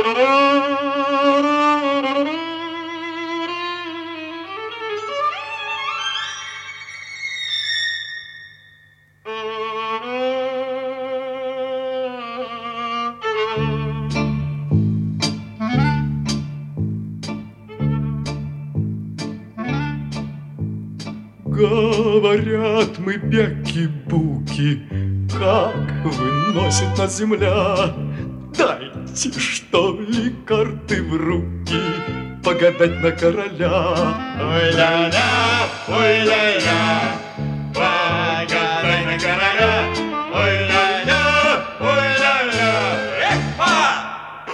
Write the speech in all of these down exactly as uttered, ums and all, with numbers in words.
Говорят мы бяки-буки, как выносит нас земля. Дайте, что ли, карты в руки, погадать на короля. Ой-ля-ля, ой-ля-ля, погадай на короля. Ой-ля-ля, ой-ля-ля, эхо!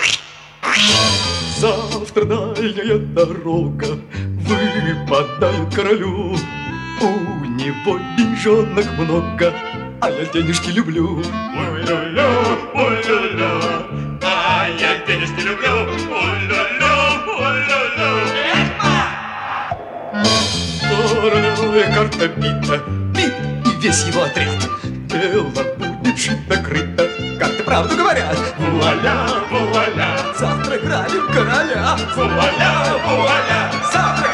Завтра дальняя дорога выпадает королю. У него деньжонок много, а я денежки люблю. Ой-ля-ля, ой-ля-ля, а я денежки люблю. Ой-ля-ля, ой-ля-ля, эхо! Королевая карта бита, бит и весь его отряд. Дело будет шито-крыто, карты правду говорят. Вуаля, вуаля, Завтра грабим короля. вуаля, вуаля, Завтра